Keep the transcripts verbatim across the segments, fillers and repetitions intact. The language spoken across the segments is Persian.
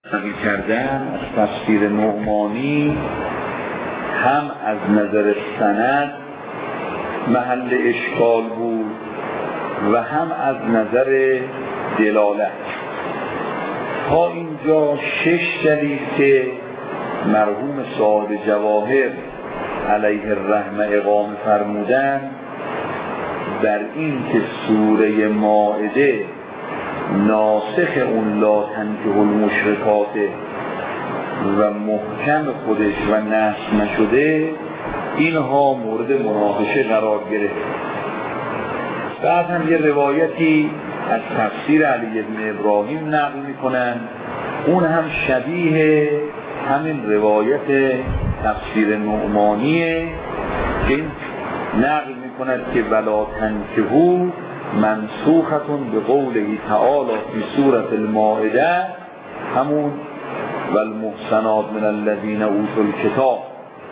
نقل کردن از تفسیر نعمانی هم از نظر سند محل اشکال بود و هم از نظر دلالت. تا اینجا شش دلیل که مرحوم صاحب جواهر علیه الرحمه اقامه فرمودن بر این که سوره مائده ناسخ اون لا تنکحوا المشرکات و محکم خودش و نسخ نشده، اینها مورد مناقشه قرار گرفت. بعد هم یه روایتی از تفسیر علی بن ابراهیم نقل میکنن، اون هم شبیه همین روایت تفسیر نعمانیه که این نقل میکند که ولا تنکحوا منسوختون به قوله تعالی فی سورة المائده، همون والمحصنات من الذین اوتوا الکتاب.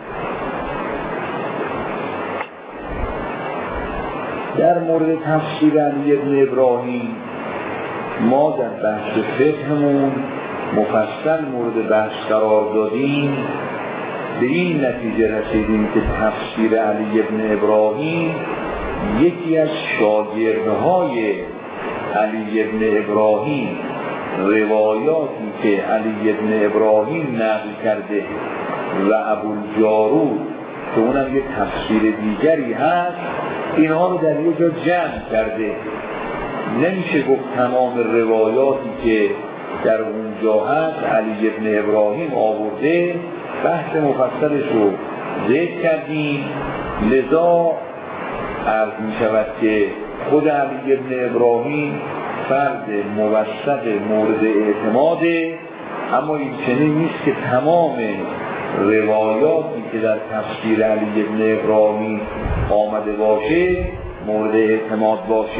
در مورد تفسیر علی بن ابراهیم ما در بحث فقهمون مفصل مورد بحث قرار دادیم، به این نتیجه رسیدیم که تفسیر علی بن ابراهیم یکی از شاگردهای علی بن ابراهیم روایاتی که علی بن ابراهیم نقل کرده و ابوالجارود که اونم یک تفسیر دیگری هست، اینها رو در یک جا جمع کرده. نمیشه گفت تمام روایاتی که در اونجا هست علی بن ابراهیم آورده، بحث مفصلش رو ذکر کردیم. لذا عرض می شود که خود علی بن ابراهیم فرد موثق مورد اعتماده، اما این چنین نیست که تمام روایاتی که در تفسیر علی بن ابراهیم آمده باشه مورد اعتماد باشه.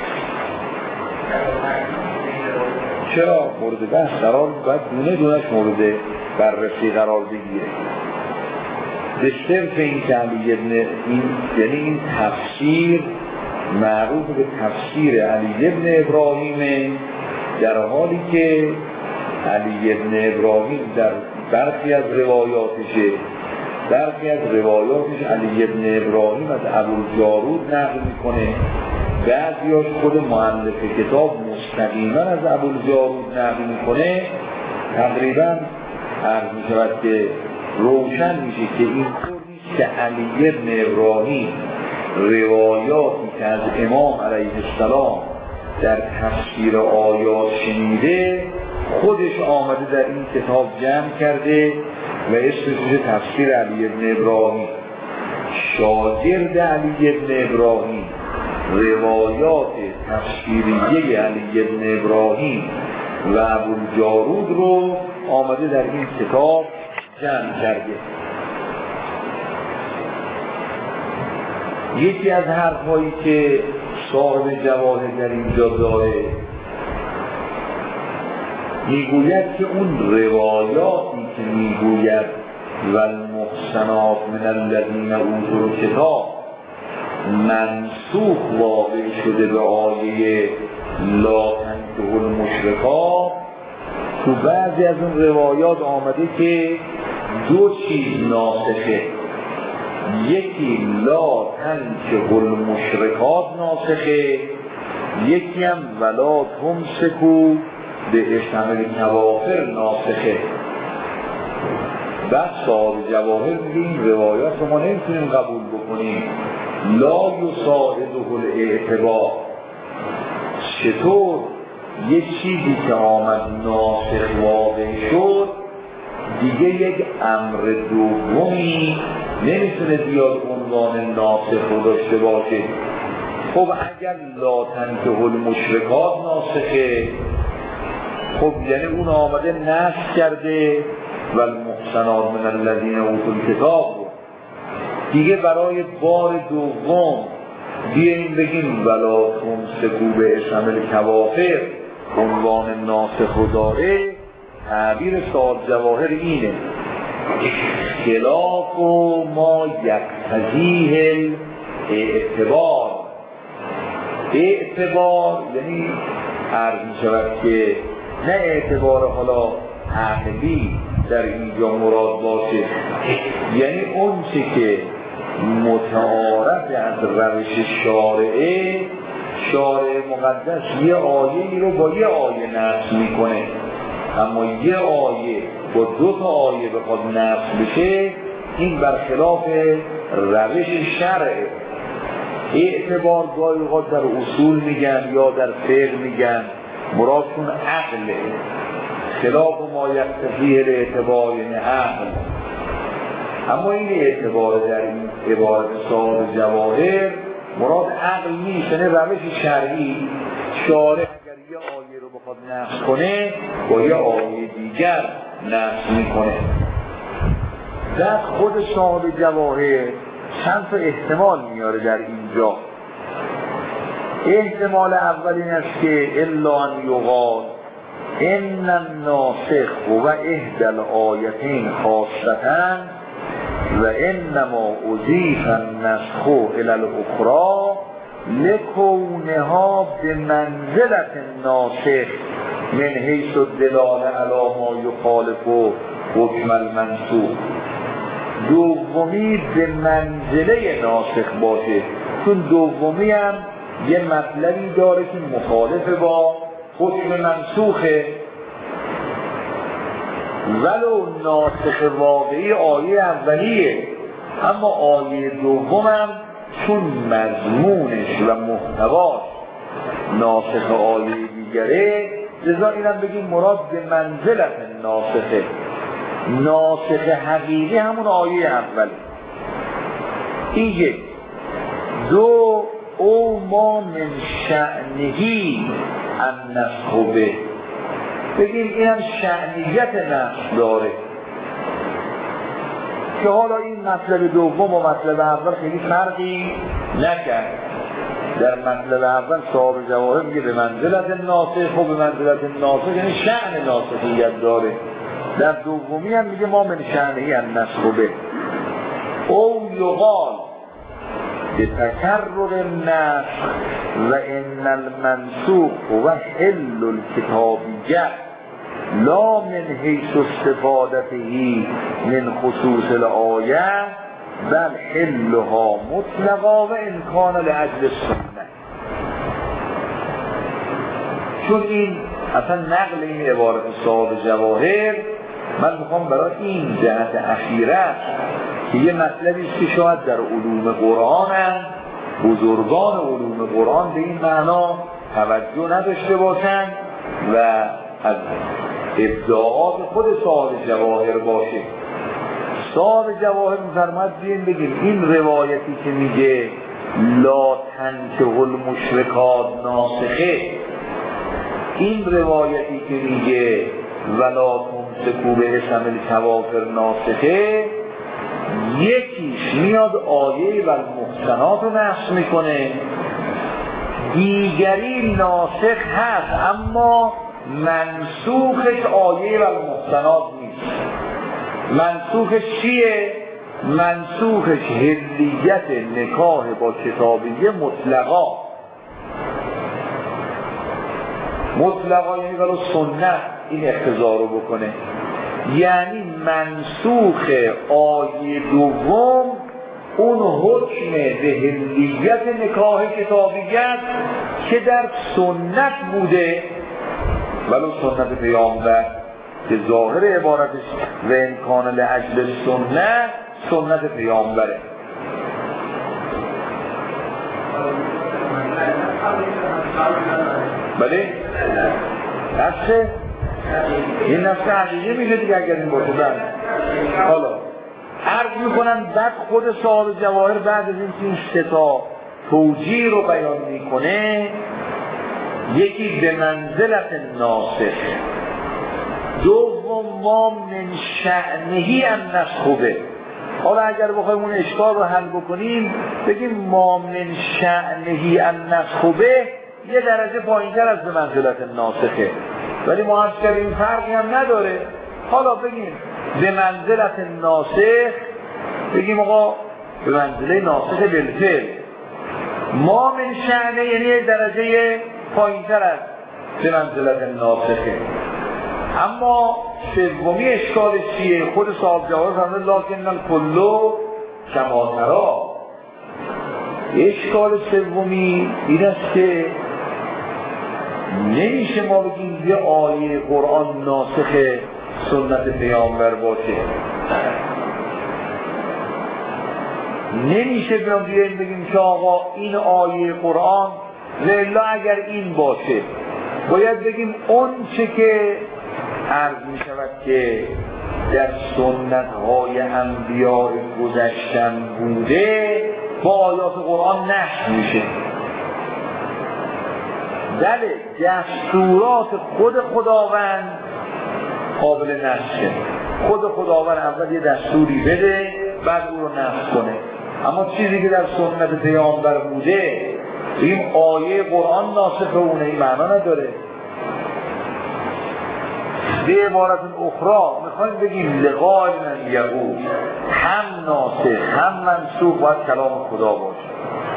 چرا مورد بحث قرار باید دونه دونش مورد بررسی قرار بگیره؟ به صرف این که علی بن این یعنی این تفسیر معروف به تفسیر علی بن ابراهیم، در حالی که علی بن ابراهیم در برخی از روایاتشه برخی از روایاتش علی بن ابراهیم از ابوالجارود نقل میکنه، بعضیاش خود مؤلف کتاب مستقیما از ابوالجارود نقل میکنه. تقریبا عرض میشود که روشن میشه که این طور نیست که علی بن ابراهیم روایاتی که از امام علیه السلام در تفسیر آیات شنیده خودش آمده در این کتاب جمع کرده و اسمش تفسیر علی بن ابراهیم. شاگرد علی بن ابراهیم روایات تفسیریه علی بن ابراهیم و ابوالجارود رو آمده در این کتاب جمع کرده. یکی از حرفایی که صاحب جواهر در اینجا داره میگوید که اون روایاتی که میگوید والمحصنات من الذین اوتوا الکتاب منسوخ واقع شده به آیه لا تنکحوا المشرکات، تو بعضی از اون روایات آمده که دو چیز ناسخه، یکی لا تنکحوا المشرکات ناسخه، یکی هم ولا تمسکوا بعصم الکوافر ناسخه. بعد صاحب جواهر میگه این روایات رو ما نمیتونیم قبول بکنیم، لا یساعده الاعتبار. چطور یک چیزی که آمد ناسخ واقع شد دیگه یک امر دومی نمیتونه بیاد عنوان ناسخ رو داشته باشه؟ خب اگر لا تنکحوا المشرکات ناسخه، خب یعنی اون آمده نسخ کرده و المحصنات من الذین اوتوا الکتاب رو دیگه برای بار دوم بیاییم بگیم ولا تمسکوا بعصم الکوافر عنوان ناسخ رو داره. تعبیر صاحب جواهر اینه خلاف و ما یقتضیه اعتبار. اعتبار یعنی عرض می شود که نه اعتبار حالا عقلی در اینجا مراد باشه، یعنی اون چی که متعارف از روش شارعه، شارع مقدس یه آیه رو با یه آیه نفس میکنه، اما یه آیه با دو تا آیه بخواد نفس بشه این برخلاف روش شرعه. اعتبار گاهی اوقات در اصول میگن یا در فقه میگن مرادشون عقله، خلاف ما یقتضیه الاعتبار یعنی عقل. اما این اعتبار در این عبارت صاحب جواهر مراد عقل نیست، یعنی روش شرعی. شارع اگر یه آیه رو بخواد نفس کنه با یه آیه دیگر نفس میکنه. در خود صاحب جواهر چند تا احتمال میاره در اینجا. احتمال اول این است که الا ان یقال ان الناسخ و احدى الآیتین خاصة و انما اضیف النسخ الى الاخرى لکونها بمنزلة الناسخ من حیث الدلاله علی ما یخالف حکم المنسوخ. دومی به منزله ناسخ باشه، چون دومی هم یه مطلبی داره که مخالف با حکم منسوخه، ولو ناسخ واقعی آیه اولیه، اما آیه دومم چون مضمونش و محتواش ناسخ آیه دیگره، لذا اینم بگیم مراد به منزلت ناسخه. ناسخ حقیقی همون آیه اوله. این یک. دو او ما من شأنهی النسخ به، بگیم این هم شأنیت نسخ داره که حالا این مطلب دوم و مطلب اول خیلی فرقی نکرد. در مطلب اول صاحب جواهر میگه به منزلت ناسخ و به منزلت ناسخ یعنی شأن ناسخیت داره. در دومی هم میگه ما من شأنهی النسخ به. او یقال به تکرر النسخ و ان المنسوخ و حل الکتابیه لا من حیث استفادته من خصوص الآیه بل حلها مطلقا و امکان لأجل السنه. چون این اصلا نقل این عبارت صاحب جواهر من میخوام برای این جهت اخیره که یه مطلبی است که شاید در علوم قرآن هم بزرگان علوم قرآن به این معنا توجه نداشته باشند و از ابداعات خود صاحب جواهر باشه. صاحب جواهر می‌فرماید بیاین بگیم این روایتی که میگه لا تنکح المشرکات ناسخه، این روایتی که میگه ولا تمسکوا باسم الکوافر ناسخه، یکیش میاد آیه و المحسنات رو نسخ میکنه، دیگری ناسخ هست اما منسوخش آیه و المحسنات نیست. منسوخش چیه؟ منسوخش حلیت نکاح با کتابیه مطلقا. مطلقا یعنی ولو سنت این اقتضا رو بکنه، یعنی منسوخ آیه دوم اون حکم به حلیت نکاح کتابیت که در سنت بوده، ولو سنت پیامبر که ظاهر عبارتش و امکان لأجل سنت سنت پیامبره. بله؟ نفسه؟ این نفسه حقیقی میشه دیگه اگر این باشه. بله. حالا عرض میکنم بعد خود صاحب جواهر بعد از این که این سه تا توجیه رو بیان میکنه، یکی به منزلت ناسخ، دوم ما من شأنهی النسخ به. حالا اگر بخوایم اون اشکال رو حل بکنیم بگیم ما من شأنهی النسخ به یه درجه پایین‌تر از به منزلت ناسخه، ولی ما هم کردیم فرقی هم نداره. حالا بگیم به منزلت ناسخ، بگیم آقا به منزله ناسخ بالفعل، ما من شأنه یعنی یه درجه پایین‌تر از به منزلت ناسخه. اما سومی اشکال چیه؟ خود صاحب جواهر فرمود لکن الکل کما تری. اشکال سومی این است که نمیشه ما بگیم یه آیه قرآن ناسخ سنت پیامبر باشه، نمیشه بیایم بگیم که آقا این آیه قرآن لله اگر این باشه باید بگیم اون چه که عرض می شود که در سنت های انبیاء گذشتن بوده با آیات قرآن نشت میشه. بله دستورات خود خداوند قابل نسخه، خود خداوند اول یه دستوری بده بعد او رو نسخ کنه، اما چیزی که در سنت پیامبر بوده این آیه قرآن ناسخ اونه این معنا نداره. به عبارت اخرى میخوایم بگیم لقاء من یعود هم ناسخ هم منسوخ باید کلام خدا باشه.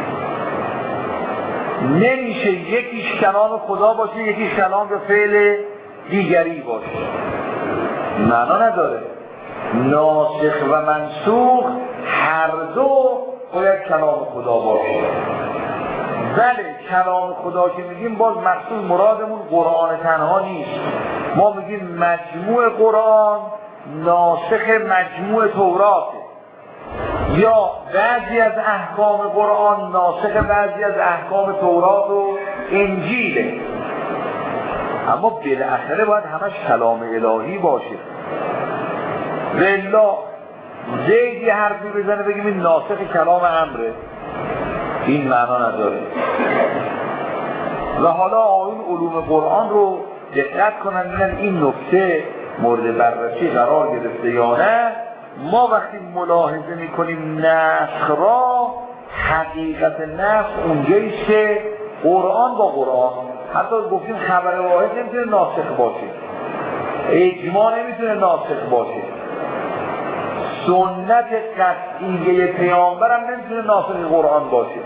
نمیشه یکیش کلام خدا باشه یکیش کلام به فعل دیگری باشه، معنا نداره. ناسخ و منسوخ هر دو باید کلام خدا باشه. بله کلام خدا که میگیم باز مقصود مرادمون قرآن تنها نیست، ما میگیم مجموع قرآن ناسخ مجموع توراته، یا بعضی از احکام قرآن ناسخ بعضی از احکام تورات و انجیله، اما بالاخره باید همش کلام الهی باشه. والله زیدی حرفی بزنه بگیم این ناسخ کلام امره، این معنا نداره. و حالا آیون علوم قرآن رو دقت کنن ببینن این نکته مورد بررسی قرار گرفته یا نه. ما وقتی ملاحظه میکنیم نسخ را، حقیقت نسخ اونجاییست که قرآن با قرآن، حتی گفتیم خبر واحد نمیتونه ناسخ باشه، اجماع نمیتونه ناسخ باشه، سنت قطعیه پیامبر هم نمیتونه ناسخ قرآن باشه.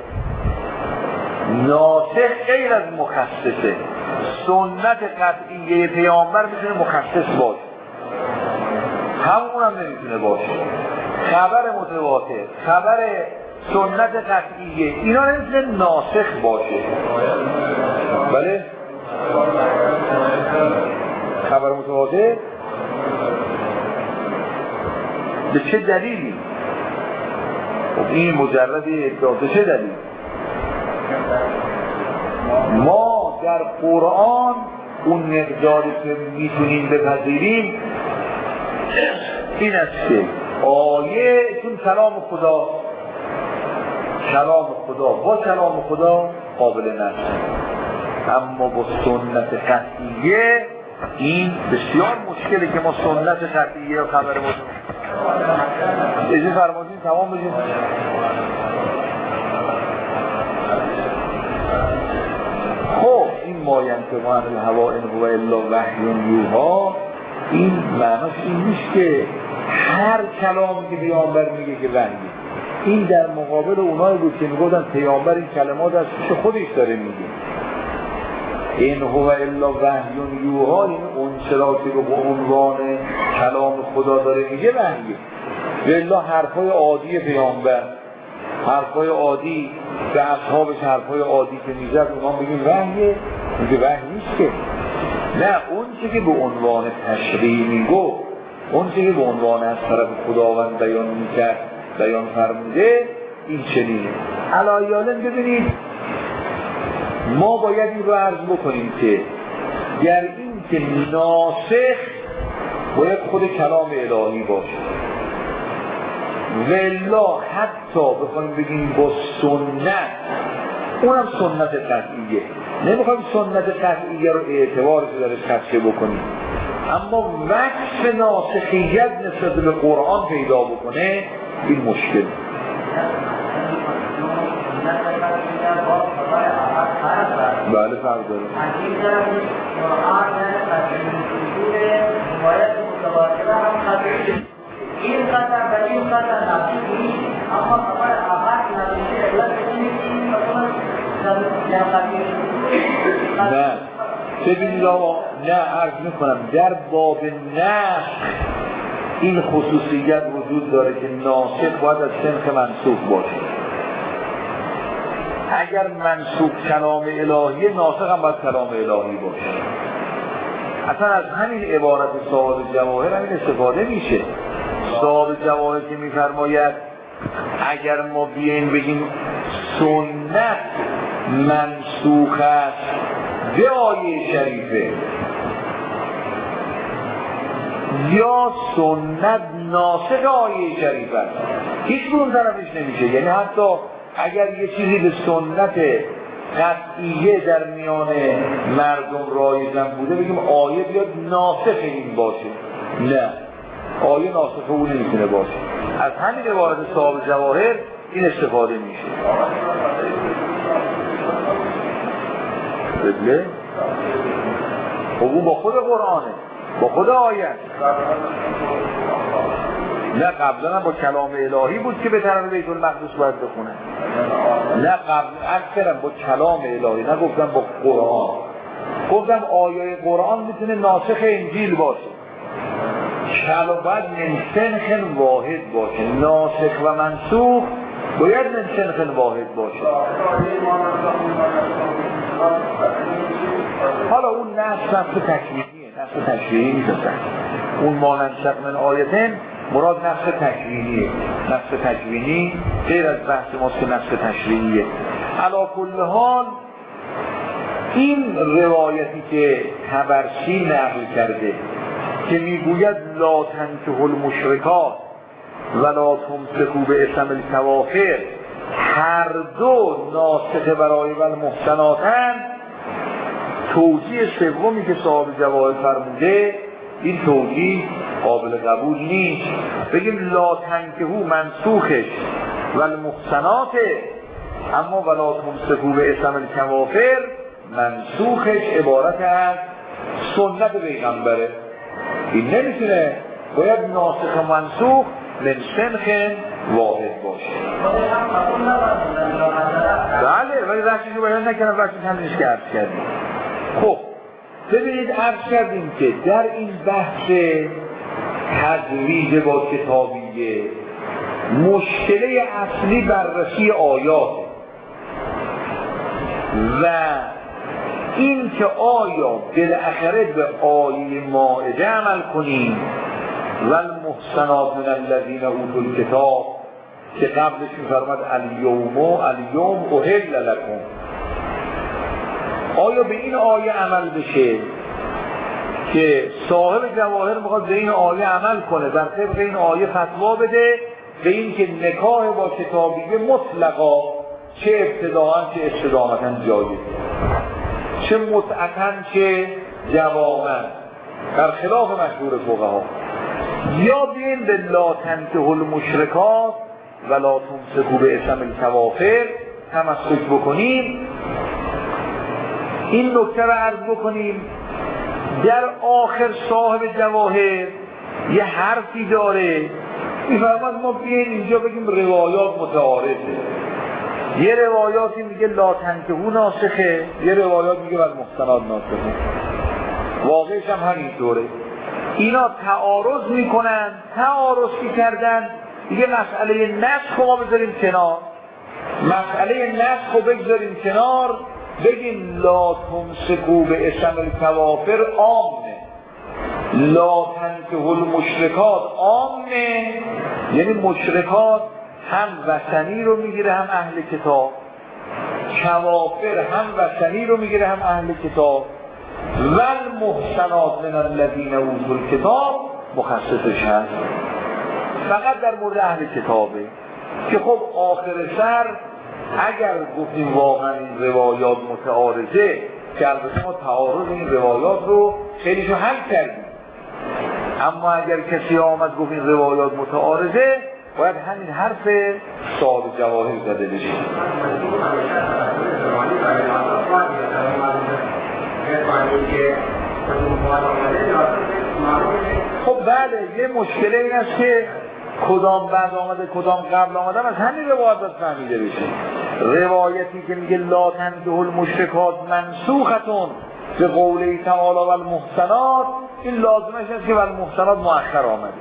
ناسخ غیر از مخصصه، سنت قطعیه پیامبر میتونه مخصص باشه، همون هم نمیتونه باشه. خبر متواتر، خبر سنت قطعیه، اینا نمیتونه ناسخ باشه. بله خبر متواتر به چه دلیلی؟ خب این مجرد ادعا، به چه دلیل؟ ما در قرآن اون مقداری که میتونیم بپذیریم این است که آیه چون کلام خدا، کلام خدا با کلام خدا قابل نسخ، اما با سنت قطعیه این بسیار مشکله که ما سنت قطعیه و خبر متواتر اجازه فرمودین تمام بشیم. خب این ماینطق عن الهوی ان هو الا وحی یوحی، این معناش این نیست که هر کلامی که پیامبر میگه که وحیه. این در مقابل اونایی بود که میگفتن پیامبر این کلمات از پیش خودش داره میگه. این هو الا وحی یوحی، این اون چرا که به عنوان کلام خدا داره میگه وحیه. والله حرفای عادی پیامبر، حرفای عادی به اصحابش، حرفای عادی که میزد اونا بگیم وحیه، میگه وحی نیست که. نه، اون چه که به عنوان تشریع میگو، اون چه که به عنوان از طرف خداوند بیان میکرد، بیان فرموده، این چنینه. علایالن ببینید ما باید این رو عرض بکنیم که گر این که ناسخ باید خود کلام الهی باشه، والله حتی بخوایم بگیم با سنت، اونم سنت قطعیه، نمیخوایم سنت قطعیه رو اعتبارش درش خدشه بکنیم، اما وصف ناسخیت نسبت به قرآن پیدا بکنه، این مشکل. بله فرق داره. این قطع و این قطع نفسی نیست، اما خبر آغاز نمیشه علت کنید که نه. چه بینید آقا نه عرض میکنم در باب نسخ این خصوصیت وجود داره که ناسخ باید از سنخ منسوخ باشه. اگر منسوخ کلام الهی، ناسخ هم باید کلام الهی باشه. اصلا از همین عبارت صاحب جواهر همین استفاده میشه. صاحب جواهر که میفرماید اگر ما بیاییم بگیم سنت منسوخ است به آیه شریفه یا سنت ناسخ آیه شریفه است، هیچ کدوم طرفش نمیشه. یعنی حتی اگر یه چیزی به سنت قطعیه در میان مردم رایجم بوده بگیم آیه بیاد ناسخ این باشه، نه، آیه ناسخ اون نمیتونه باشه. از همین عبارت صاحب جواهر این استفاده میشه. بدله خب اون با خود قرآنه، با خود آیه. نه قبلا با کلام الهی بود که به طرف بیت المقدس باید بخونه. نه قبل اکثرا با کلام الهی، نه گفتم با قرآن. گفتم آیه قرآن میتونه ناسخ انجیل باشه. کلام باید من سنخ واحد باشه. ناسخ و منسوخ باید من سنخ واحد باشه. حالا اون نسخ نفس تکوینیه، نسخ تشریعی نیست. اون ماننسخ من آیتن مراد نسخ تکوینیه. نسخ تکوینی غیر از بحث ماست که نسخ تشریعیه. علی کل حال این روایتی که طبرسی نقل کرده که میگوید لا تنکحوا المشرکات ولا تمسکوا بعصم الکوافر، هر دو ناسخ برای والمحسناتند، توجیه سومی که صاحب جواهر فرموده این توجیه قابل قبول نیست. بگیم لا تنکحوا منسوخش والمحسنات، اما ولا تمسکوا بعصم الکوافر منسوخش عبارت از سنت پیغمبره. این نمیتونه، باید ناسخ و منسوخ من سنخ واحد باشه. بله ولی رشتش رو باید نکنم، رشتش همینش که عرض کردیم. خب ببینید عرض کردیم که در این بحث تزویج با کتابیه مشکله اصلی بررسی آیات و این که آیا بالاخره به آیه مائده عمل کنیم و المحسنات من الذین اوتوا الکتاب که قبلش می‌فرماد الیوم الیوم احل لکم، آیا به این آیه عمل بشه که صاحب جواهر میخواد به این آیه عمل کنه، در طبق این آیه فتوا بده به این که نکاح با کتابیه مطلقا چه ابتداعاً چه استدامتاً جایزه، چه متعتاً چه جواماً، در خلاف مشهور فقها. یا بین به لا تنکحوا المشرکات و لا تمسکوا بعصم الکوافر تمسک بکنیم. این نکته رو عرض بکنیم، در آخر صاحب جواهر یه حرفی داره میفرماد ما بیاین اینجا بگیم روایات متعارضه. یه روایاتی میگه لا تنکحوا ناسخه، یه روایات میگه والمحسنات ناسخه. واقعش هم همینطوره. اینا تعارض میکنن، تعارض که کردن دیگه مسئله نسخ رو ما بذاریم کنار، مسئله نسخ رو بگذاریم کنار، بگیم لا تمسکوا بعصم الکوافر عامه، لا تنکحوا المشرکات عامه، یعنی مشرکات هم وثنی رو میگیره هم اهل کتاب، کوافر هم وثنی رو میگیره هم اهل کتاب، و المحسنات من الذین اوتوا الکتاب مخصصش هست فقط در مورد اهل کتابه. که خب آخر سر اگر گفتیم واقعا این روایات متعارضه، که البته ما تعارض این روایات رو خیلیشو حل کردیم، اما اگر کسی آمد گفت این روایات متعارضه باید همین حرف صاحب جواهر زده بشه. خب بله یه مشکله این است که کدام بعد آمده کدام قبل آمده از همین روایت باید فهمیده بشه. روایتی که میگه لا تنکحوا المشرکات منسوختون به قوله تعالی و المحسنات، این لازمش هست که و المحسنات مؤخر آمده.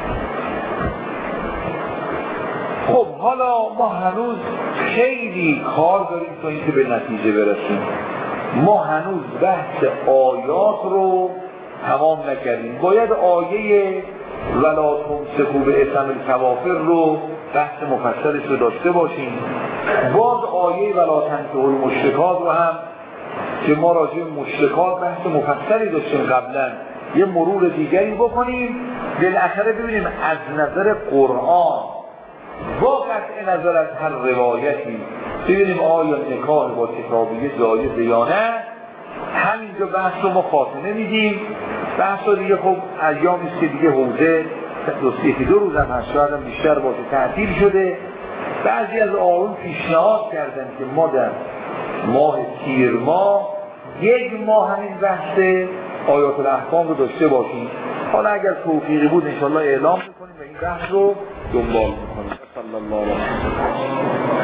خب حالا ما هنوز خیلی کار داریم تا اینکه به نتیجه برسیم. ما هنوز بحث آیات رو تمام نکردیم. باید آیه ولا تمسکوا باسم الکوافر رو بحث مفصلش رو داشته باشیم. باز آیه ولا تنکحوا المشرکات رو هم که ما راجع به مشرکات بحث مفصلی داشتیم قبلا، یه مرور دیگری بکنیم، بالاخره ببینیم از نظر قرآن با قطع نظر از هر روایتی ببینیم آیا نکاح با کتابیه جایزه یا نه. همینجا بحث رو ما خاتمه میدیم. بحث رو دیگه خب ایامی است که دیگه حوزه یکی دو روز هم هست، شاید هم بیشتر باشه تعطیل شده. بعضی از آقایون پیشنهاد کردن که ما در ماه تیر ماه یک ماه همین بحث آیات الاحکام رو داشته باشیم. حالا اگر توفیقی بود انشاءالله اعلام میکنیم و این بحث رو دنبال میکنیم. صلی الله علیه و سلم.